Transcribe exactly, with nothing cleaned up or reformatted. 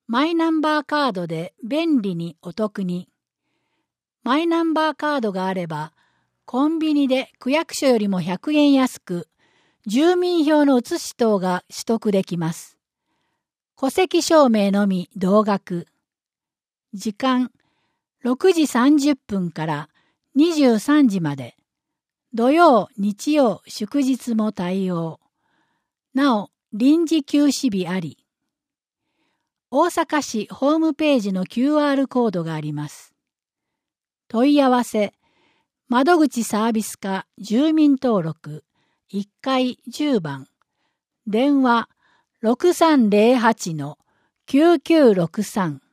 マイナンバーカードで便利にお得に。マイナンバーカードがあれば、コンビニで区役所よりもひゃくえん安く、住民票の写し等が取得できます。戸籍証明のみ同額。時間、ろくじさんじゅっぷんからにじゅうさんじまで。土曜、日曜、祝日も対応。なお、臨時休止日あり。大阪市ホームページの キューアール コードがあります。問い合わせ、窓口サービス課住民登録いっかいじゅうばん。電話 ろくさんぜろはちのきゅうきゅうろくさん。